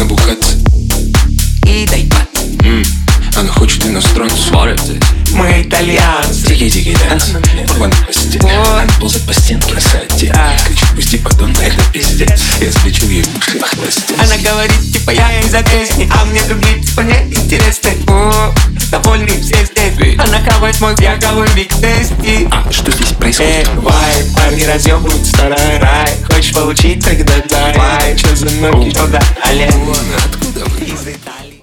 набухаться и дай пад. Она хочет иностранцев. Мы итальянцы. Тихий танц. Вон в постели. Она ползает по стенке, красоте. Кричит, пусти подон, это пиздец. Я залечил ей уши в хвосте. Она говорит, типа я из-за песни, а мне другие типа не интересны. Довольны все здесь. Она хавает мой яковый биг тести. Что здесь происходит? Вай, парни разъебывают старый рай. Хочешь получить, тогда дай. Чё за ноги, что да, алле.